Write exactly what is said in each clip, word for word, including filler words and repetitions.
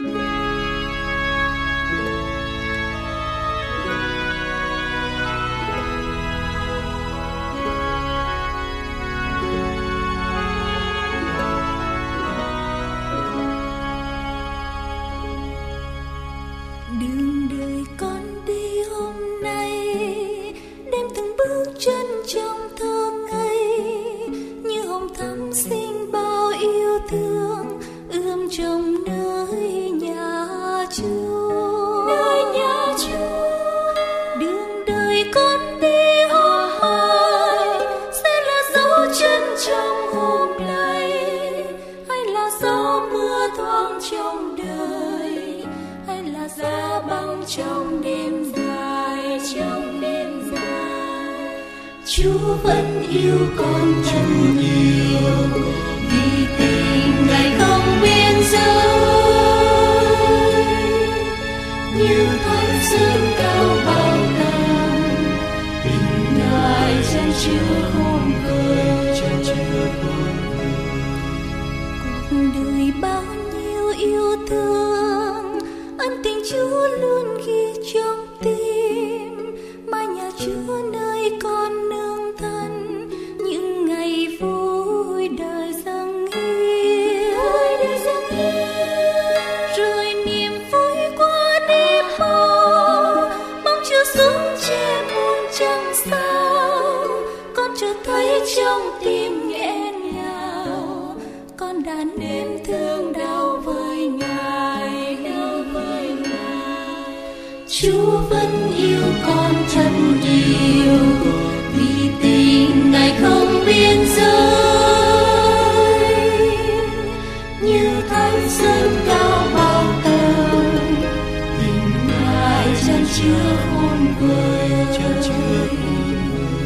Đường đời con đi hôm nay, đem từng bước chân trong thơ ngây, như hồng thắm xinh bao yêu thương ươm trong nơi nhà Chúa. Nơi nhà Chúa, đường đời con đi hôm mai sẽ là dấu chân trong hôm nay, hay là gió mưa thoáng trong đời, hay là giá băng trong đêm dài, trong đêm dài. Chúa vẫn yêu con thật nhiều, vì tình Ngài không biên giới, như thanh sơn cao bao tầng, tình Ngài chan chứa khôn vời, chan chứa khôn vời. Cuộc đời bao nhiêu yêu thương, ân tình Chúa luôn ghi trong tim, mai nhà Chúa nơi con nương thân, những ngày vui đời dâng hiến, rồi niềm vui qua đêm mơ, bóng chiều xuống che muôn trăng sao, con chợt thấy trong tim nghẹn ngào, con đã nếm thương đau với Ngài, đau với Ngài. Chúa vẫn yêu con thật nhiều, vì tình Ngài không biên giới, như thanh sơn cao bao tầng, tình Ngài chan chứa khôn vời, chan chứa khôn vời.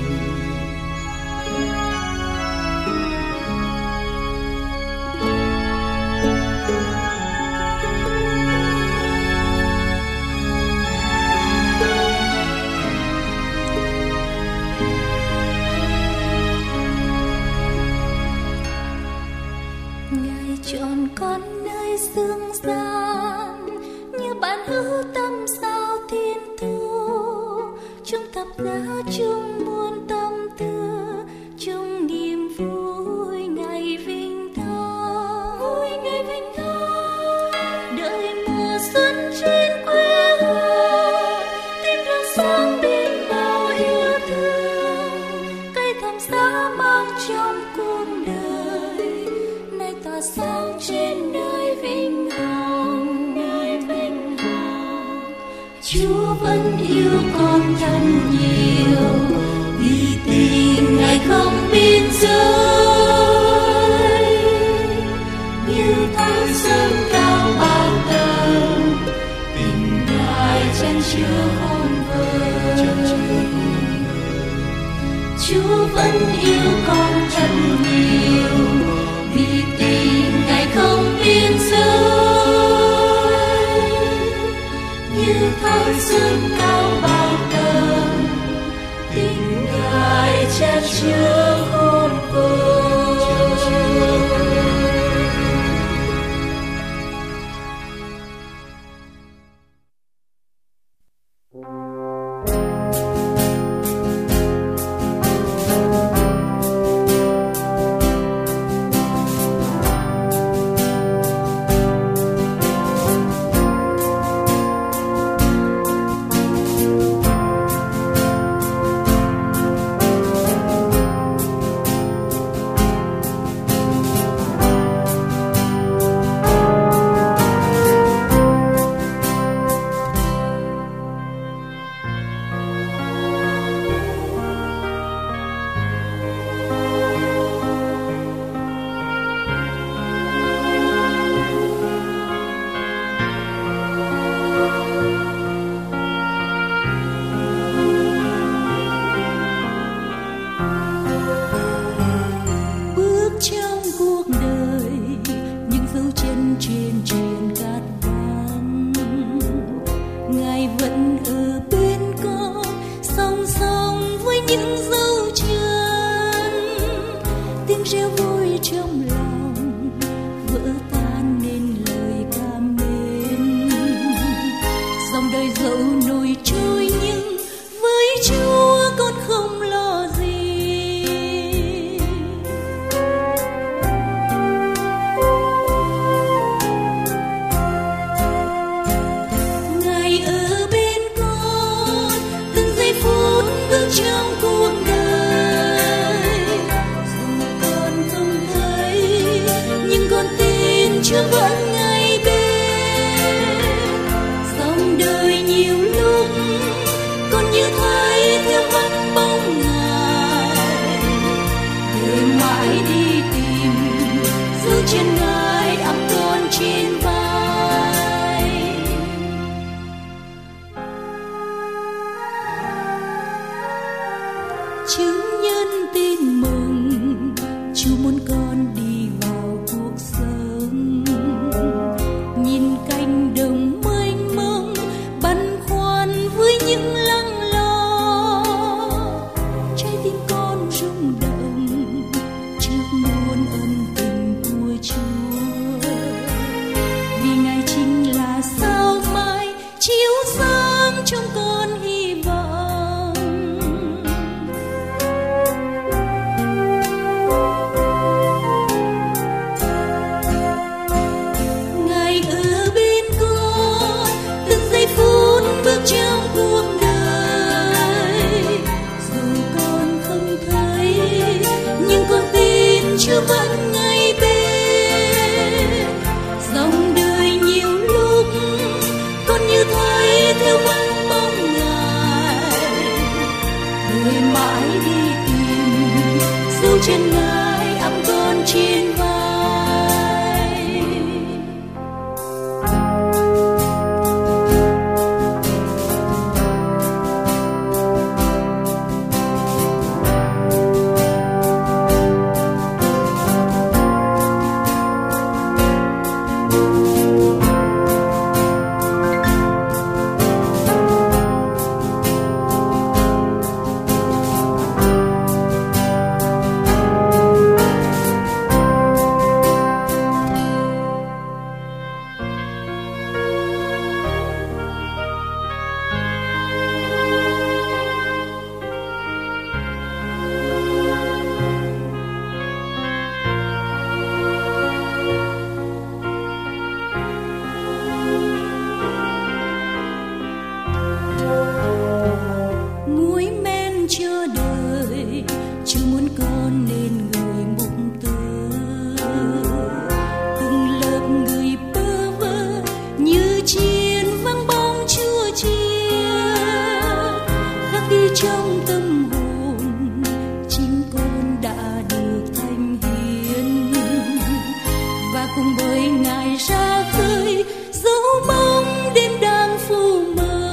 Ngài chọn con nơi dương gian, như bạn hữu tâm sao thiên thu, chung thập giá chung muôn tâm tư, chung niềm vui ngày vinh thọ, vui ngày vinh thọ. Đợi mùa xuân trên quê hương, tim rạng sáng bên bao yêu thương, cây thắm giá mang trong cuộc đời, nay tỏa sáng trên nơi vinh hồng, nơi vinh hồng. Chúa vẫn yêu con thật nhiều, vì tình Ngài không biên giới, như thanh sơn cao bao tầng, tình Ngài chan chứa khôn vời, chan chứa khôn vời. Chúa vẫn yêu con thật nhiều, vì tình Ngài không biên giới, như thanh sơn cao bao tầng, tình Ngài chan chứa khôn vời, chan chứa khôn vời. reo vui trong lòng vỡ tan nên lời ca mến. cùng bơi ngài ra khơi, dấu bóng đêm đang phủ mờ.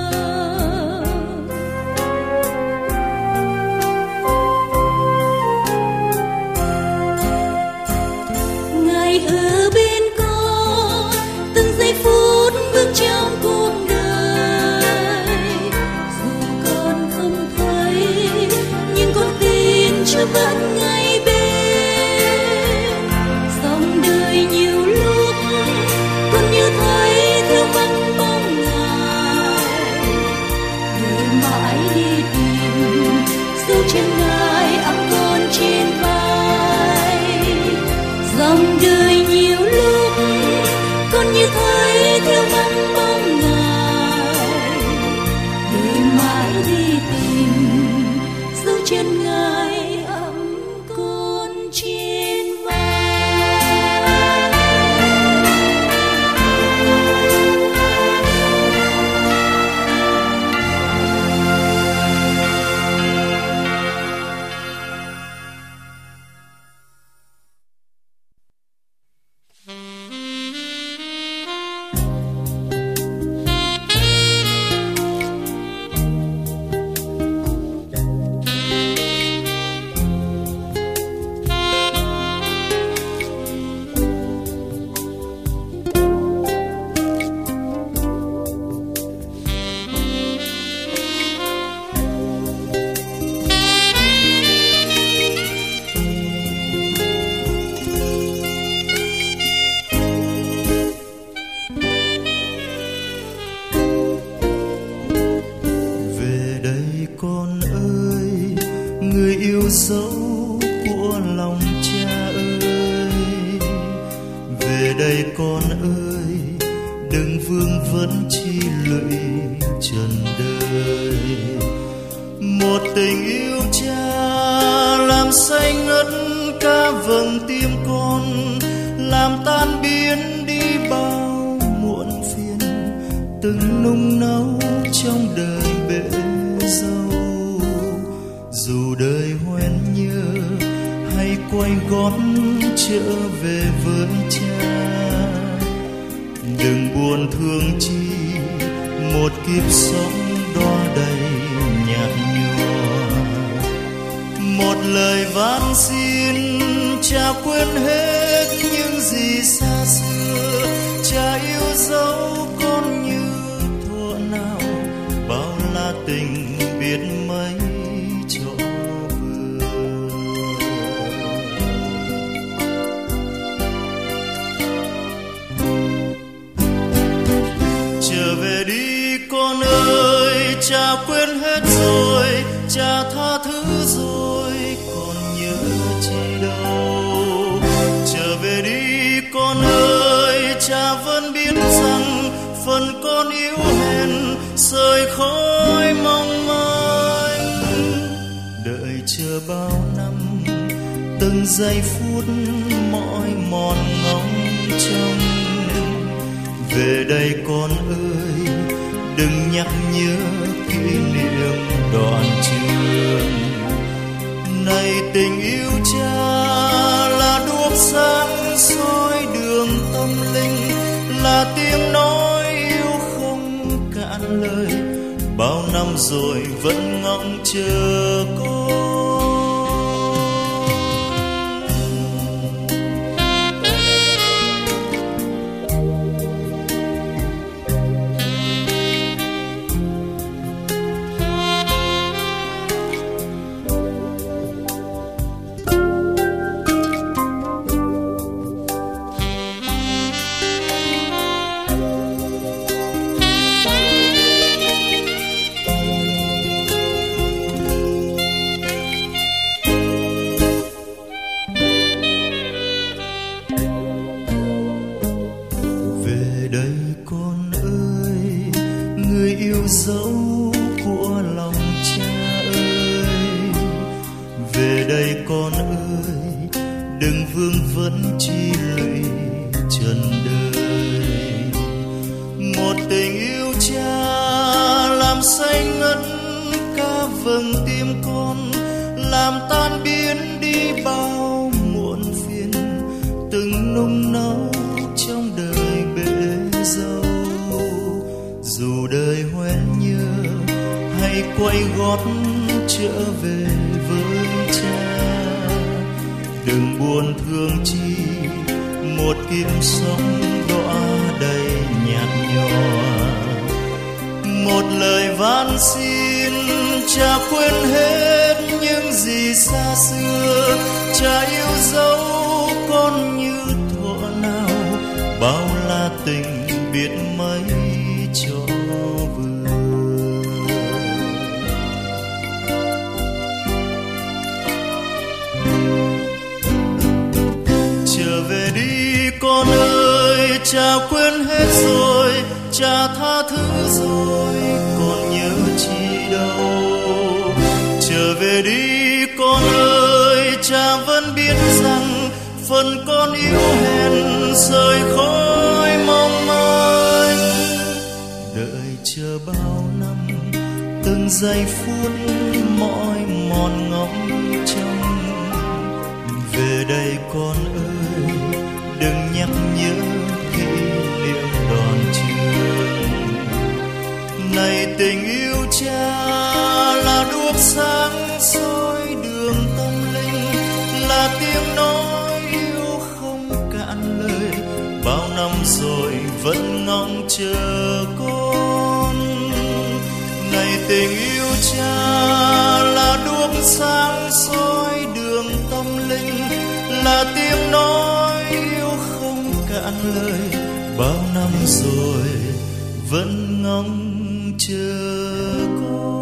Ngài ở bên con từng giây phút bước trong cuộc đời, dù con không thấy nhưng con tin Chúa vẫn ngay bên. Dòng đời nhiều lúc con như thấy thiếu vắng bóng Ngài, người mãi đi tìm dấu chân Ngài ẵm con trên vai. Dòng đời nhiều lúc con như thấy thiếu vắng bóng Ngài, người mãi đi tìm dấu chân Ngài ẵm con trên vai. Về đây con ơi, người yêu dấu của lòng cha ơi. Về đây con ơi, đừng vương vấn chi lụy trần đời. Một tình yêu cha làm say ngất cả vầng tim con, làm tan biến đi bao muộn phiền, từng nung nấu trong đời bể dâu. Dù đời hoen nhớ hay quay gót trở về với cha, đừng buồn thương chi một kiếp sống đo đầy nhạt nhòa. Một lời van xin cha quên hết những gì xa xưa, cha yêu dấu con như thuở nào, bao la tình biết mấy chỗ vừa. Trở về đi con ơi, cha quên hết rồi, cha tha thứ rồi, còn nhớ chi đâu. Trở về đi con ơi, cha vẫn biết rằng phần con yếu hèn sợi khói mong manh. Đợi chờ bao năm từng giây phút mỏi mòn ngóng trông. Về đây con ơi, đừng nhắc nhớ kỷ niệm đoạn trường. Này tình yêu cha là đuốc sáng soi đường tâm linh, là tiếng nói yêu không cạn lời, bao năm rồi vẫn ngóng chờ con. Dấu của lòng cha ơi, về đây con ơi, đừng vương vấn chi lụy trần đời. Một tình yêu cha làm say ngất cả vầng tim con, làm tan biến đi bao muộn phiền, từng nỗi nung nấu trong đời bể dâu. Dù đời hoen nhơ hay quay gót trở về với cha, đừng buồn thương chi một kiếp sống đọa đầy nhạt nhòa. Một lời van xin cha quên hết những gì xa xưa, cha yêu dấu con như thuở nào, bao la tình biết mấy cho vừa. Trở về đi con ơi, cha quên hết rồi, cha tha thứ rồi, còn nhớ chi đâu. Trở về đi con ơi, cha vẫn biết rằng phần con yếu hèn rời khói mong manh. Đợi chờ bao năm, từng giây phút mỏi mòn ngóng trông. Về đây con ơi, đừng nhắc nhớ kỷ niệm đón trường. Này tình yêu cha là đuốc sáng soi đường tâm linh, là tiếng nói yêu không cạn lời. Bao năm rồi vẫn ngóng chờ con. Này tình yêu cha là đuốc sáng soi đường tâm linh, là tiếng nói yêu không cạn lời. Bao năm rồi vẫn ngóng chờ con.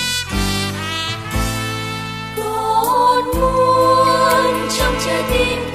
Con muốn trong trái tim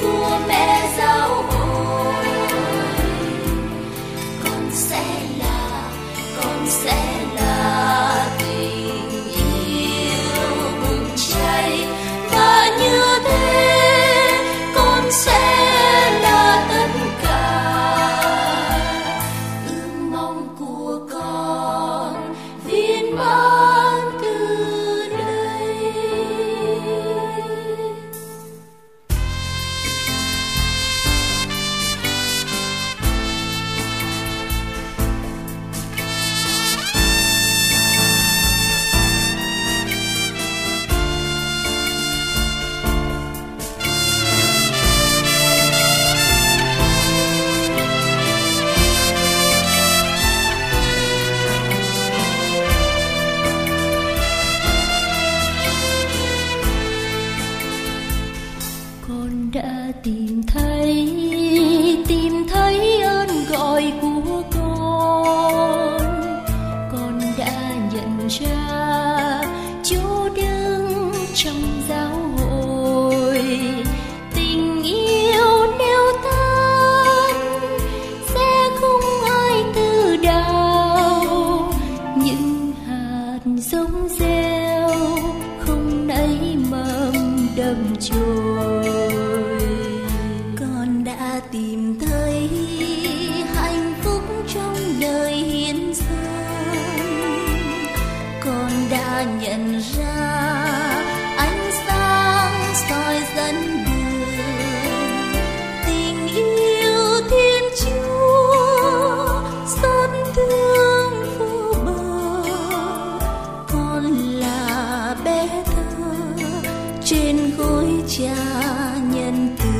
ra chỗ đứng trong giáo hội. Tình yêu nếu tan sẽ không ai từ đào, những hạt giống gieo không nảy mầm đâm chồi. Con đã tìm thấy hạnh phúc trong đời hiến dâng, con đã nhận ra ánh sáng soi dẫn đường. Tình yêu Thiên Chúa xót thương vô bờ, con là bé thơ trên gối cha nhân từ.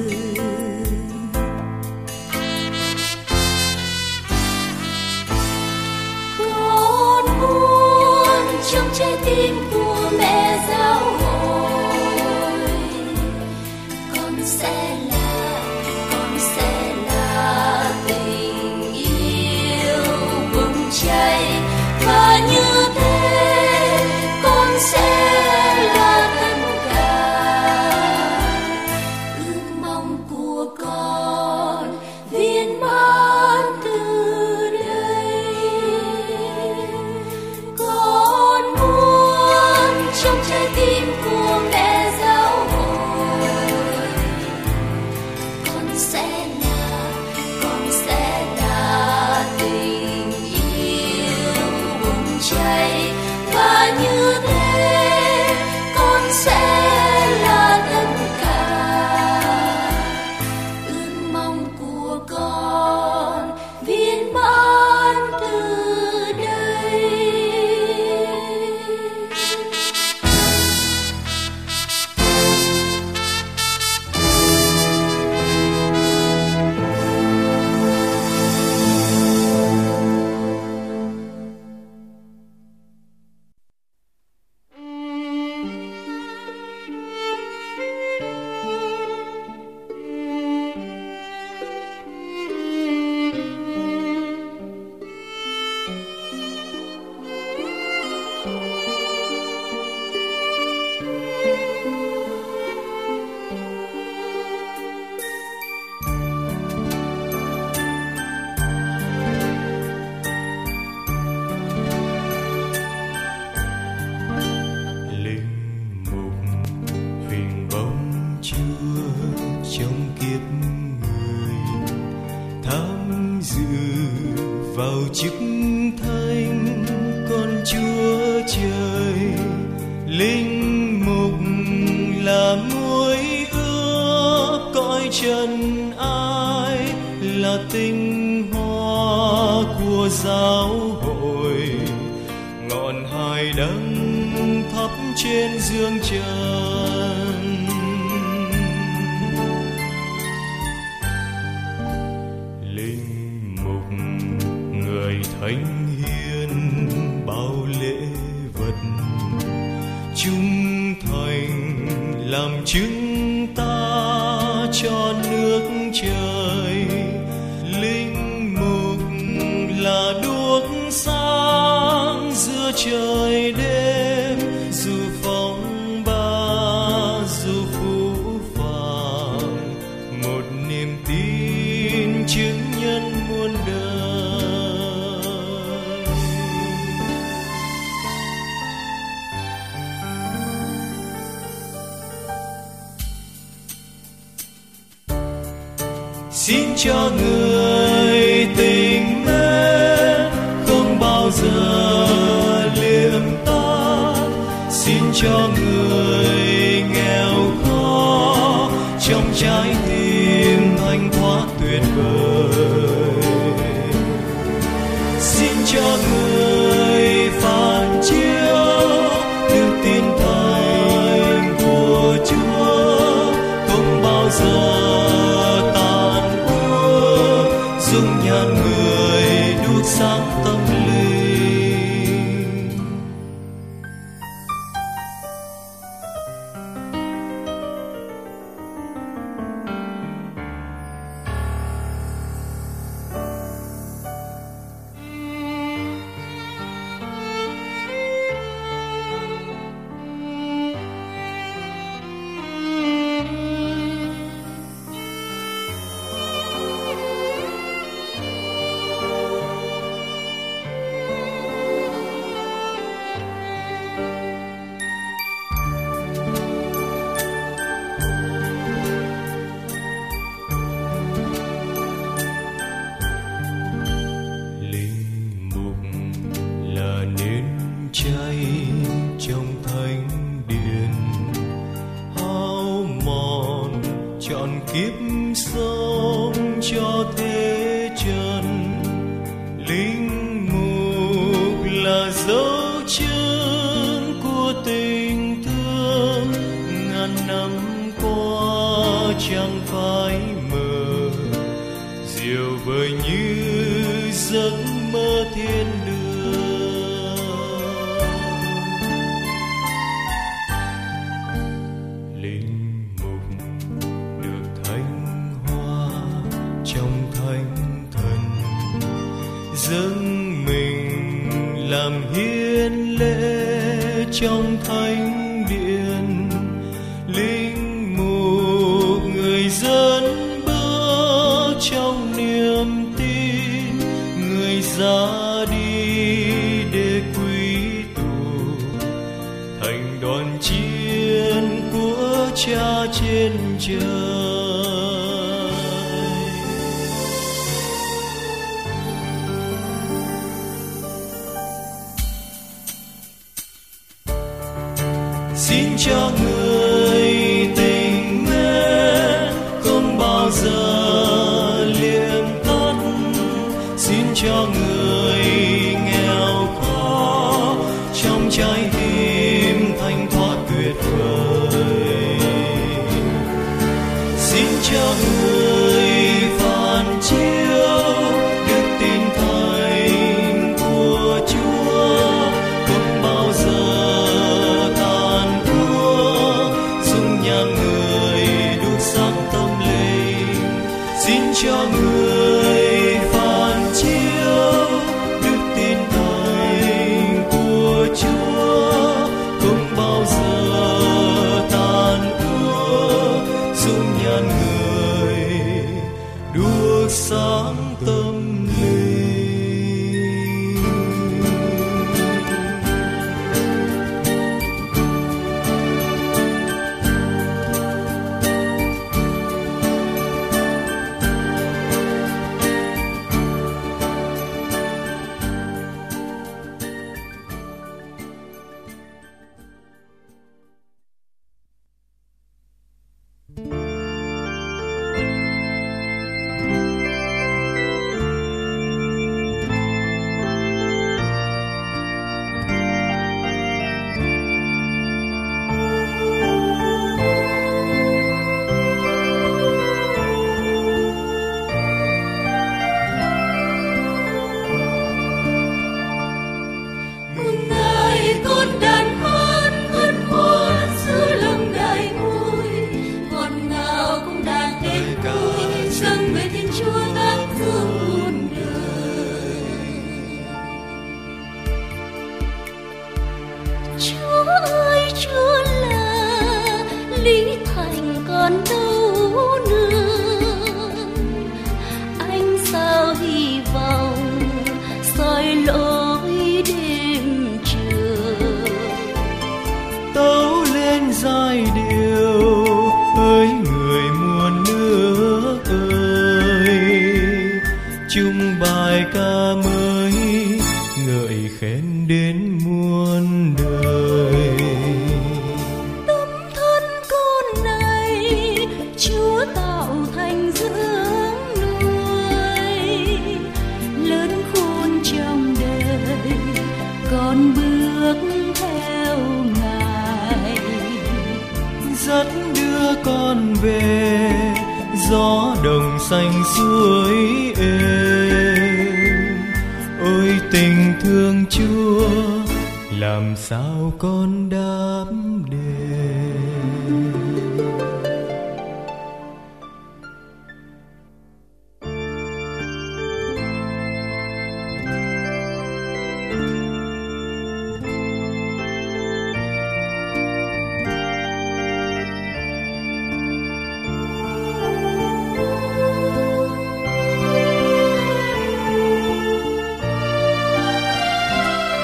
Trong trái tim của mẹ giáo hội, con sẽ là, con sẽ là tình yêu bùng cháy, và như thế con sẽ là tất cả. Ước mong của con viên mãn từ trong trái tim của mẹ giáo hội. Con sẽ là, con sẽ là tình yêu bùng cháy, và như thế con sẽ là tất cả. Ước mong của con viên mãn từ đây. Chức thánh con Chúa trời, linh mục là muối ướp cõi trần ai, là tinh hoa của giáo hội, ngọn hải đăng thắp trên dương trần. Linh mục người thánh hiến bao lễ vật, trung thành làm chứng ta cho nước trời. Linh mục là đuốc sáng giữa trời đêm, dù phong ba dù phũ phàng, một niềm tin chứng nhân muôn đời. Xin cho người tình mến không bao giờ liệm tắt, xin cho người nghèo khó trong trái tim thanh thoát tuyệt vời. Xin cho người phản chiếu đức tin thánh của Chúa không bao giờ tàn úa, dung nhan người đuốc sáng tâm linh. trong thánh điện, hao mòn trọn kiếp sống cho thế trần. Linh mục là dấu chân của tình thương, ngàn năm qua chẳng phải mơ, diệu vời như giấc mơ thiên đường. Linh mục được thánh hóa trong thánh thần, dâng mình làm hiến lễ trong thánh điện. Linh mục người dẫn bước trong niềm tin, người ra đi để quy tụ thành đoàn chiến của Cha trên trời. Xin cho người tình mến không bao giờ liệm tắt, xin cho người nghèo khó trong trái tim thanh thoát tuyệt vời. Xin cho người phản chiếu đức tin thánh của Chúa không bao giờ tàn úa, dung nhan người đốt sáng tâm linh. Xin cho người phản chiếu đức tin thánh của Chúa không bao giờ tàn úa, dung nhan người đuốc sáng tâm linh.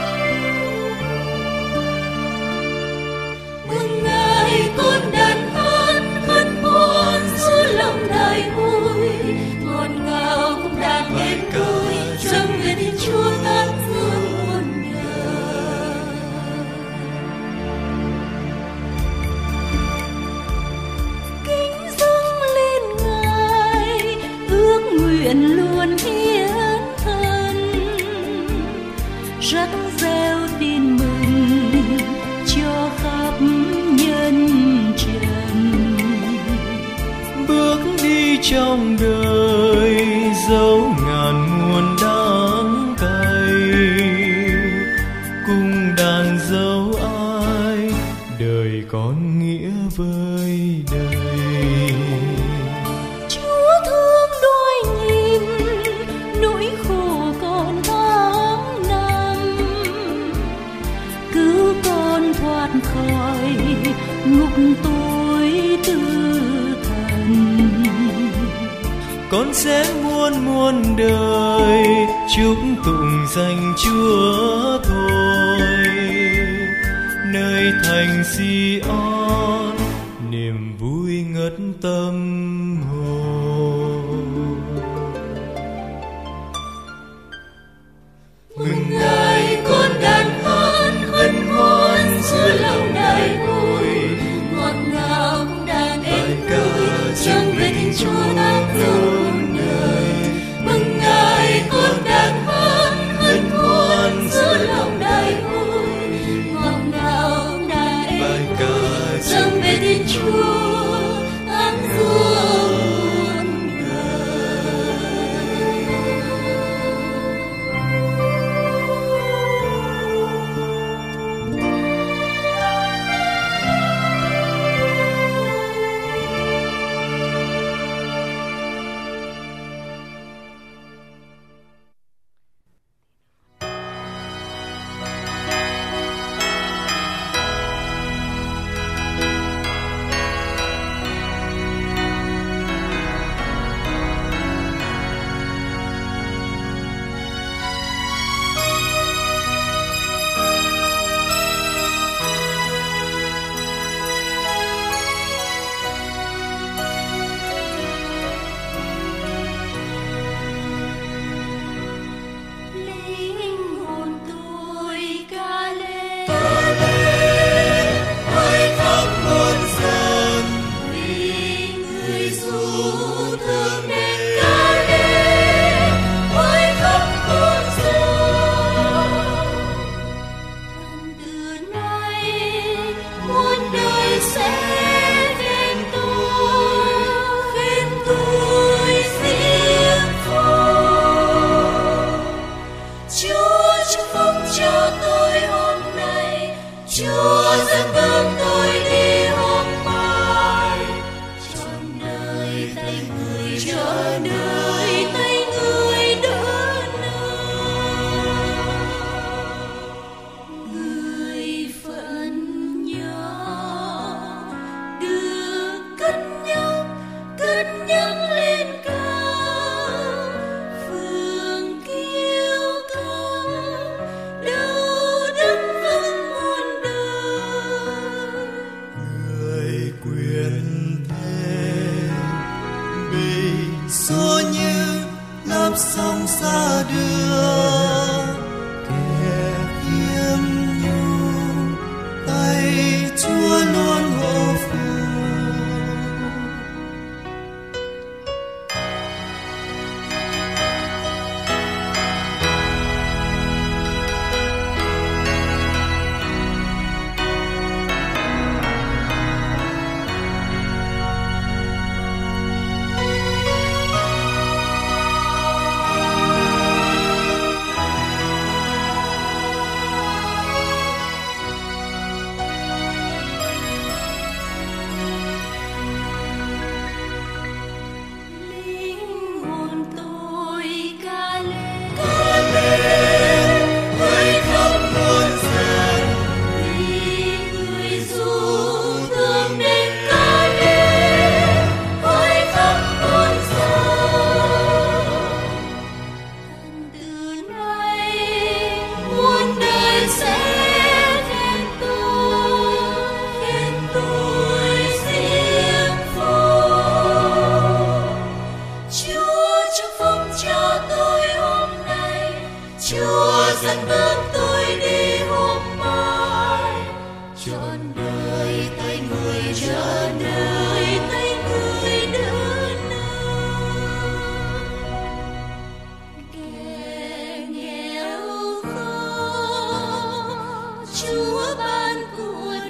Mừng ngày con đàn trong đời dấu ngàn muôn đắng cay, cùng đàn dấu ai đời con nghĩa vơi đầy. Chúa thương đôi nhìn nỗi khổ con tháng năm, cứu con thoát khỏi ngục tối tư thần. Con sẽ muôn muôn đời chúc tụng danh Chúa thôi, nơi thành Si-on niềm vui ngất tâm hồn. Mừng Ngài con đàn hát hân hoan giữa lòng đại hội, ngọt ngào cũng đang em cười trong về Thiên Chúa đang dòng đời. Mừng Ngài con đàn hát hân hoan giữa lòng đại hội, ngọt ngào cũng đang em cười trong về Thiên Chúa đang dòng đời.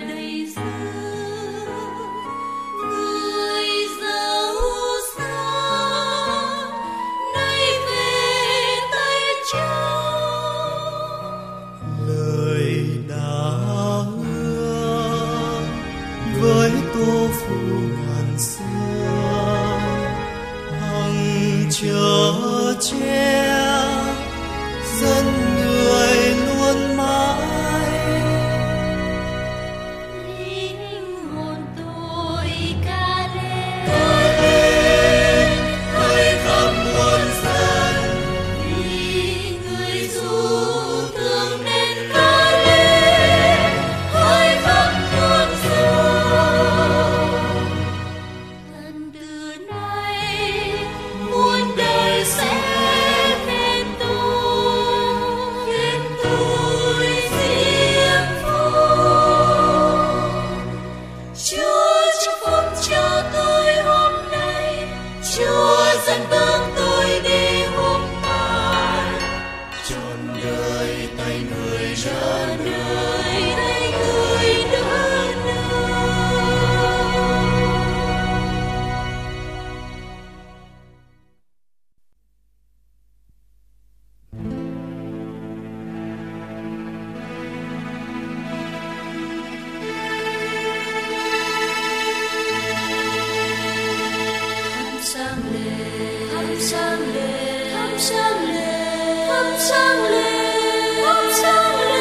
Người giàu sang sáng lên, thắp sáng lên, thắp sáng lên.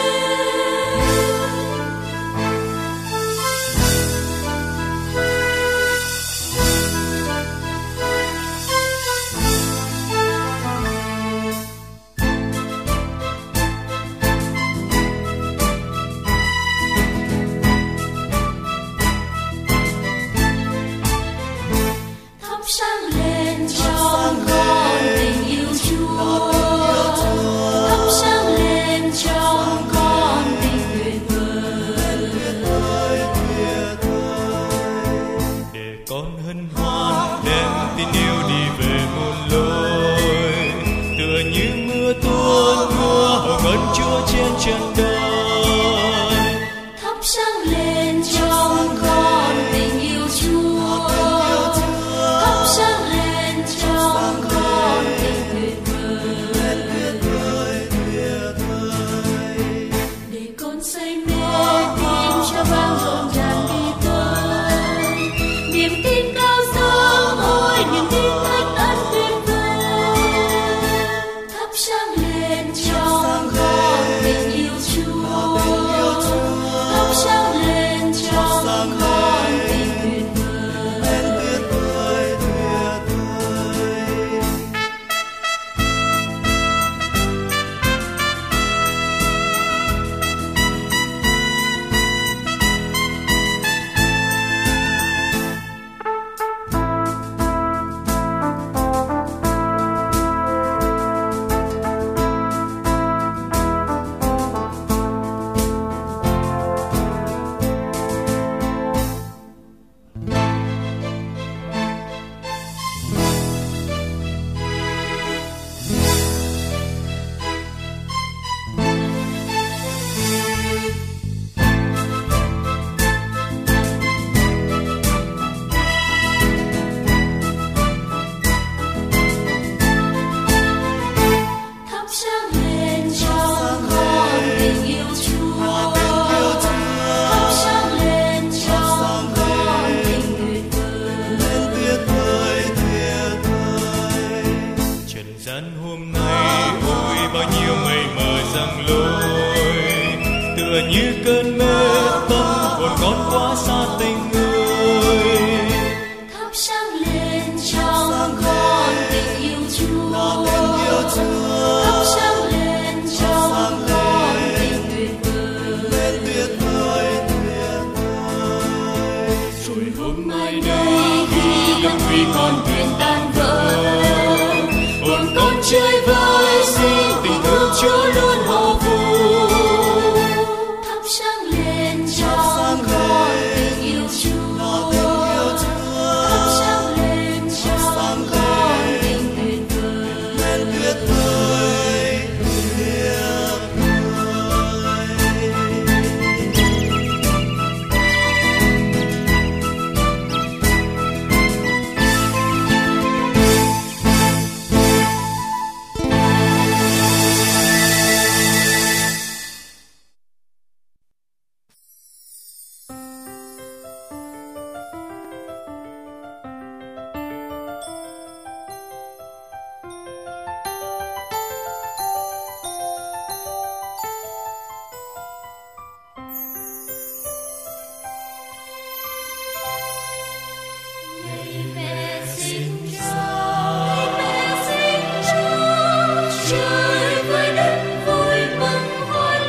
Thắp sáng lên trong con tình yêu Chúa, thắp sáng lên trong con tình tuyệt vời. Để con hân hoan đem tin yêu đi về muôn lối, tựa như mưa tuôn mưa hồng ân Chúa trên trần đời. Thắp sáng lên trong con tình yêu Chúa, thắp sáng lên trong con tình tuyệt vời. Để con say mê tim cho vang rộn ràng đi tới, niềm tin cao dâng ôi niềm tin thánh ân tuyệt vời. Thắp sáng lên trong con tình yêu Chúa, thắp sáng lên trong con tình tuyệt vời. Thắp sáng lên trong con tình yêu Chúa, thắp sáng lên trong con tình tuyệt vời. Trần gian hôm nay ôi bao nhiêu mây mờ giăng lối, tựa như cơn mê tâm hồn con quá xa tình người. Thắp sáng lên trong con tình yêu Chúa, thắp sáng lên trong con tình tuyệt vời. Rồi hôm mai đây khi con huy con thuyền tan vỡ, hồn con chơi với xin tình thương Chúa luôn hộ phù. Thắp sáng lên trong con tình yêu Chúa, thắp sáng lên trong con tình tuyệt vời. Mẹ sinh ra, mẹ sinh ra, trời với đất vui mừng hoan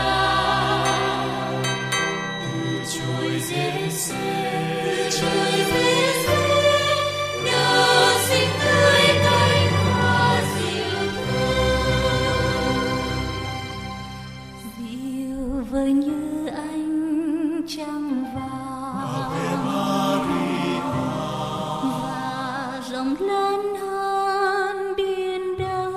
lạc. Từ trời Giê-xê, từ trời Giê-xê, nhờ sinh tươi cánh hoa dịu thơm, dịu vời như ánh trăng vàng và rộng lớn hơn biển đông.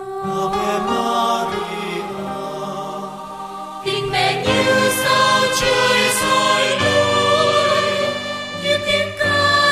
Tình mẹ như sao trời soi lối, như tiếng ca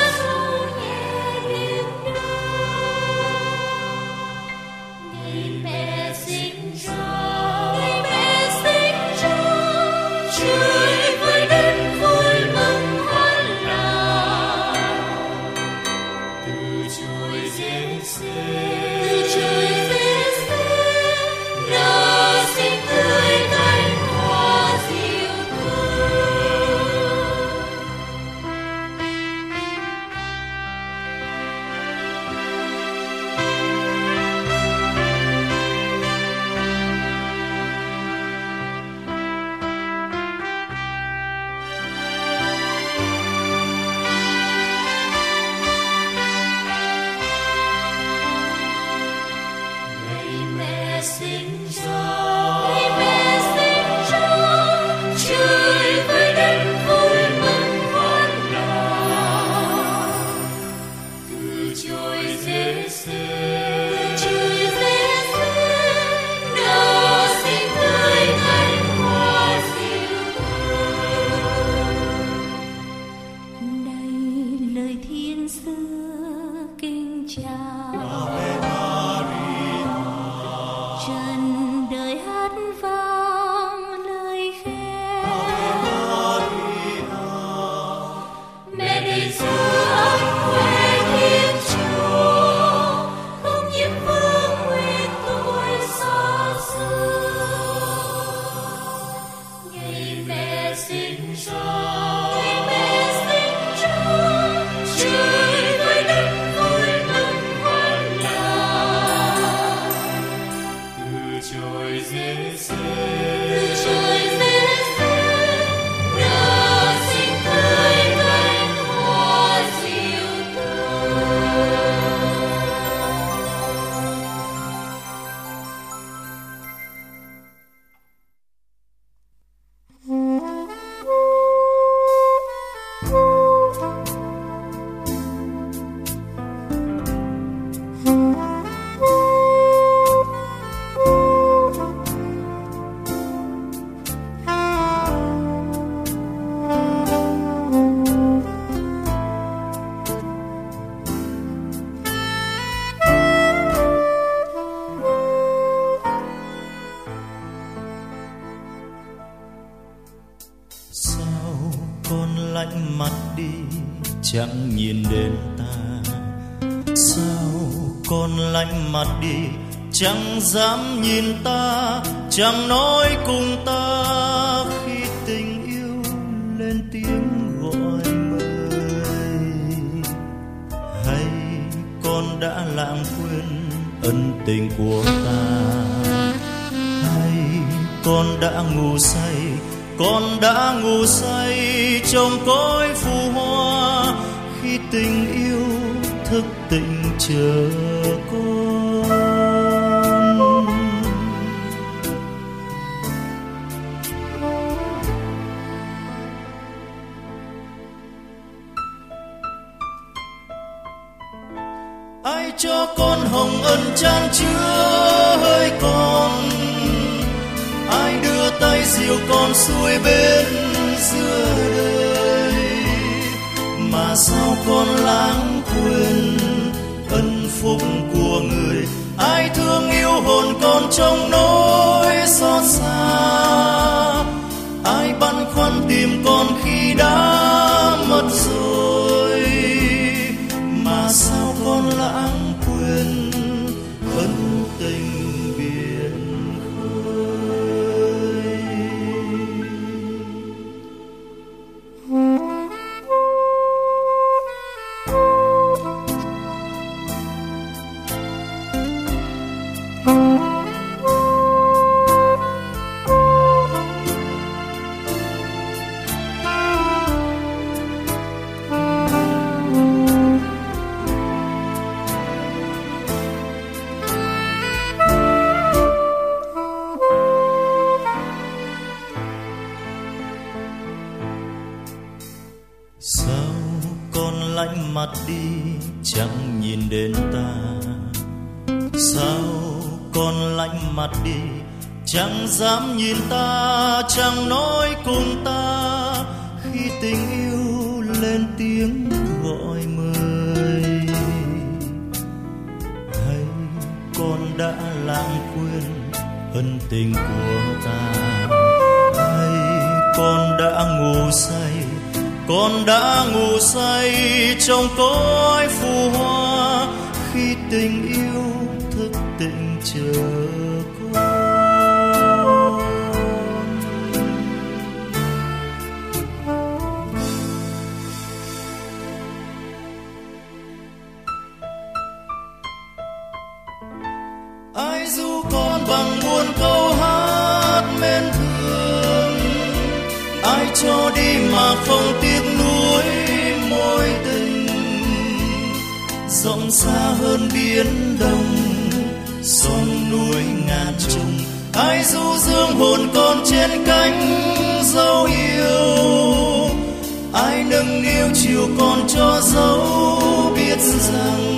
mẹ sinh ra. Ngày mẹ sinh ra, trời với đất vui mừng hoan lạc. Từ trời dễ dễ, Từ trời dễ dễ, đã sinh tươi cánh hoa dịu thương. Sao con lạnh mặt đi chẳng nhìn đến ta, sao con lạnh mặt đi chẳng dám nhìn ta, chẳng nói cùng ta khi tình yêu lên tiếng gọi mời. Hay con đã lãng quên ân tình của ta, hay con đã ngủ say, con đã ngủ say trong cõi phù hoa khi tình yêu thức tỉnh chờ con. Ai cho con hồng ân chan chứa hơi con, ai đưa tay dìu con xuôi bên giữa đời, mà sao con lãng quên ân phúc của người. Ai thương yêu hồn con trong nỗi xót xa, ai băn khoăn tìm con khi đã mất rồi, mà sao con lãng quên ân tình biển khơi. Sao con lạnh mặt đi chẳng nhìn đến ta, sao con lạnh mặt đi chẳng dám nhìn ta, chẳng nói cùng ta khi tình yêu lên tiếng gọi mời. Hay con đã lãng quên ân tình của ta, hay con đã ngủ say, con đã ngủ say trong cõi phù hoa khi tình yêu thức tỉnh chờ con. Ai ru con bằng muôn câu hát mến thương, ai cho đi mà không tiếc nuối mối tình. Rộng xa hơn biển đông, sông núi ngàn trùng, ai ru dương hồn con trên cánh dấu yêu, ai nâng niu chiều con cho dấu biết rằng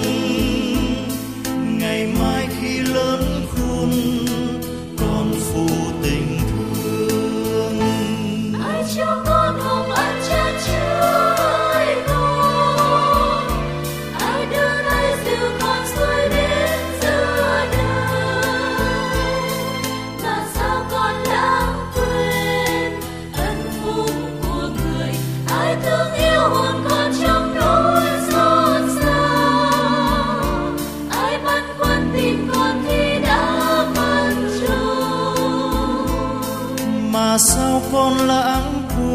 ngày mai khi lớn khôn con phụ tình thương. Ai cho con hồng ân chan chứa hơi con, ai đưa tay dìu con xuôi đến giữa đời, mà sao con lãng quên ân phúc của người. Ai thương yêu hồn con trong nỗi xót xa, ai băn khoăn tìm con khi đã mất rồi, mà sao con lãng quên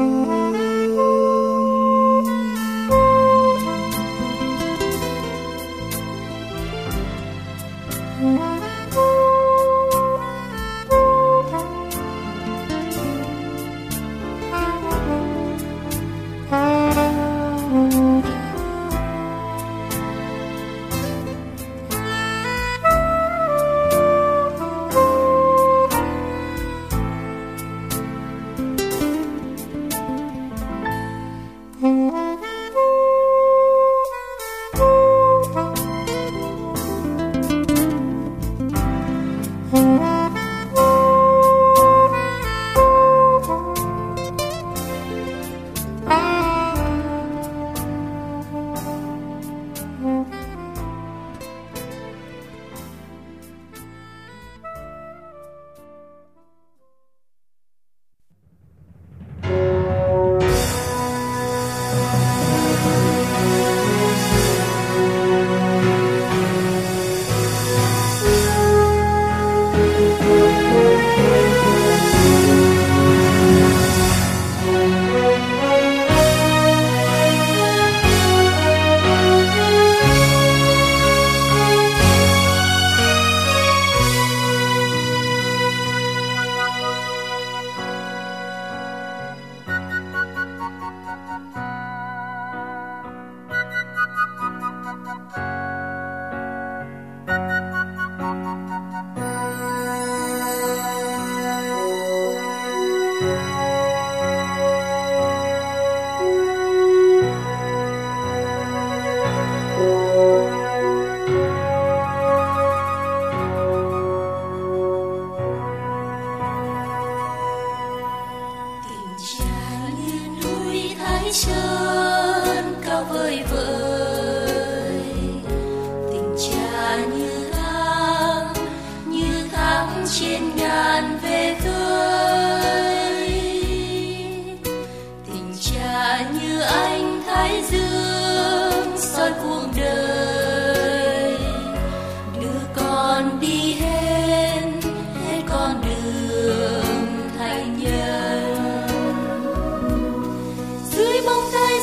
Dưới bóng tay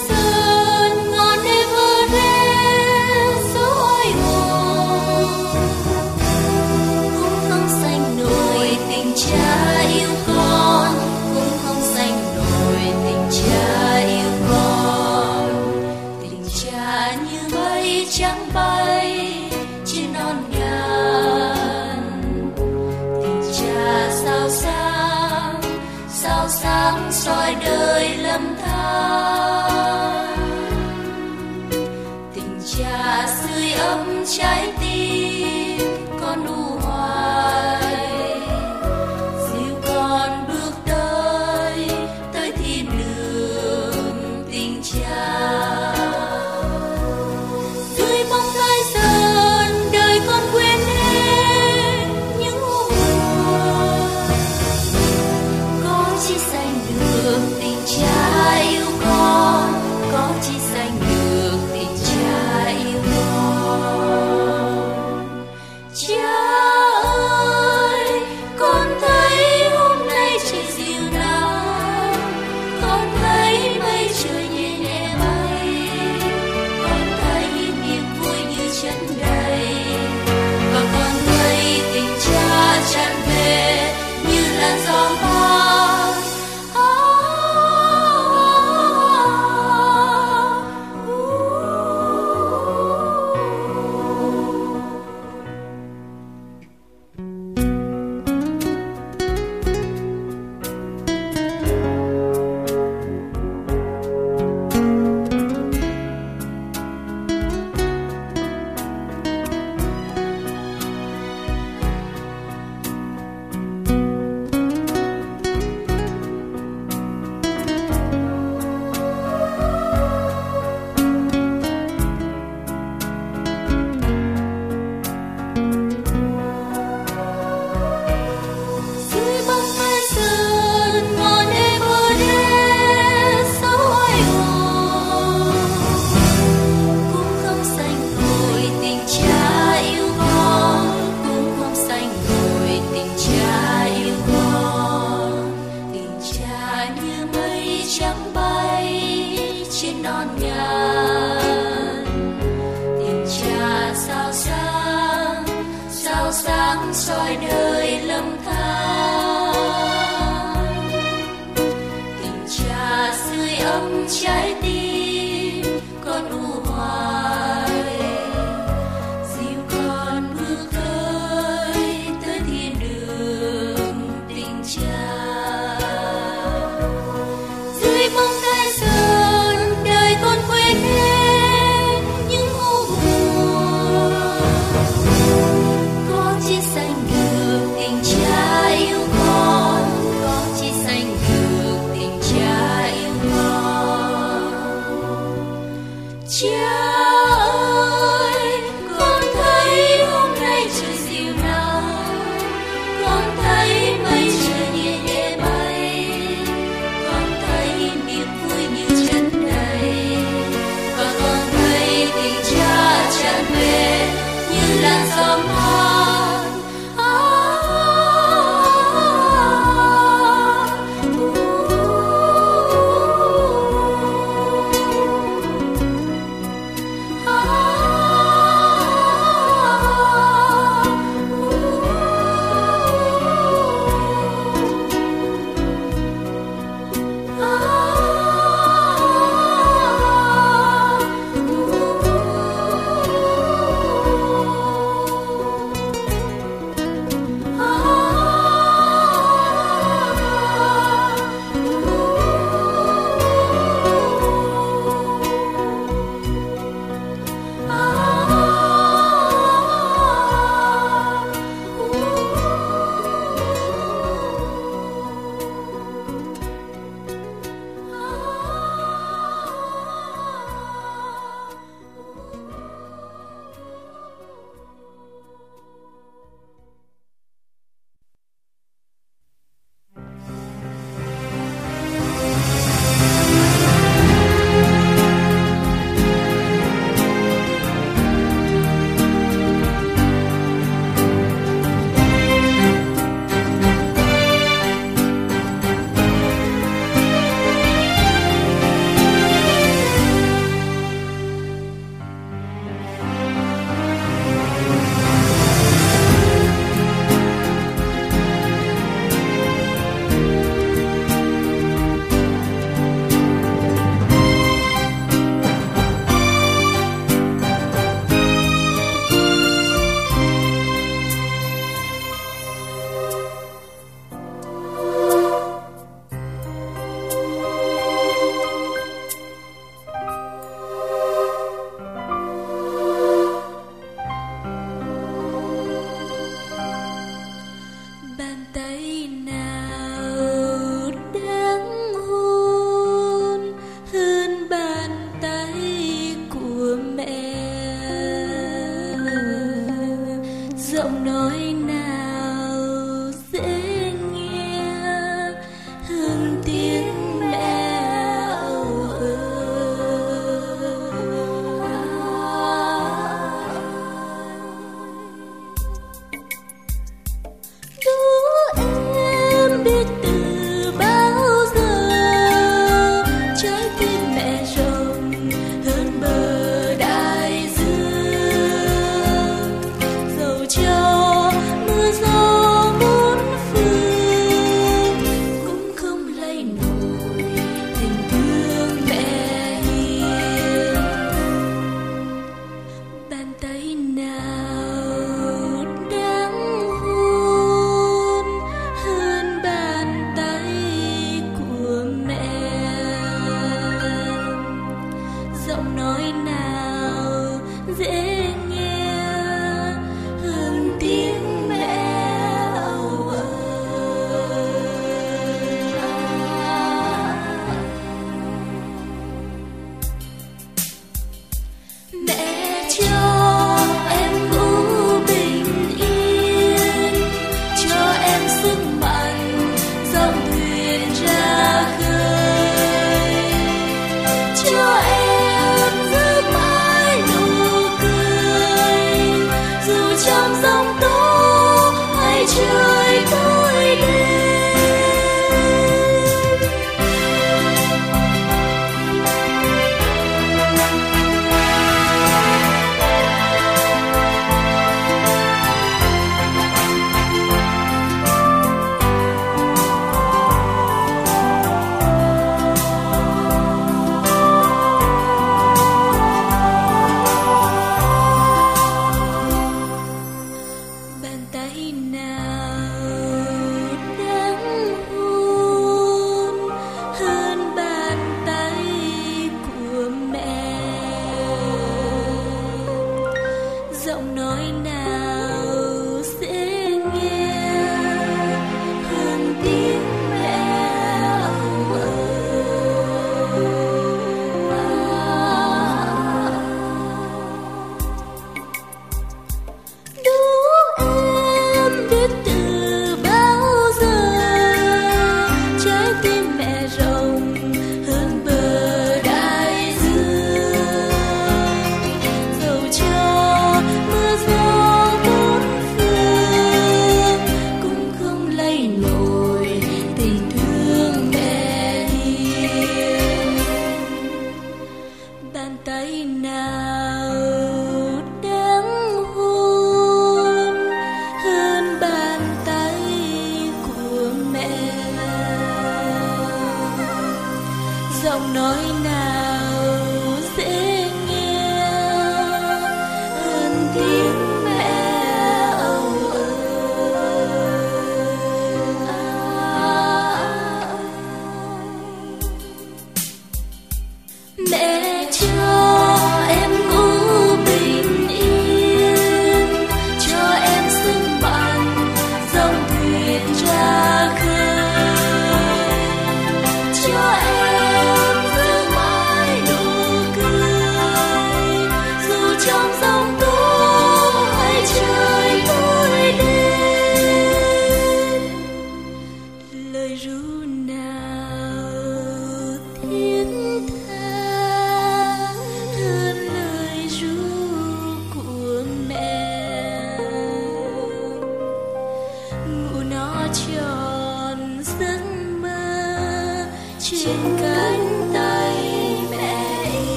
trắng bay trên non ngàn. Tình cha sao sáng, sao sáng soi đời lầm than. Tình cha sưởi ấm trái tim con u hoài, dìu con bước tới tới thiên đường tình cha. Dưới bóng cây sơn đời con quên hết những u buồn, có chỉ xanh được tình cha yêu con, có chỉ xanh được tình cha yêu con. Cha ơi, con thấy hôm nay trời dịu nắng, con thấy mây trời nhẹ nhẹ bay, con thấy niềm vui như chất đầy, và con thấy tình cha tràn về như làn gió mát. À, uh, à, uh, à. giọng nói nào.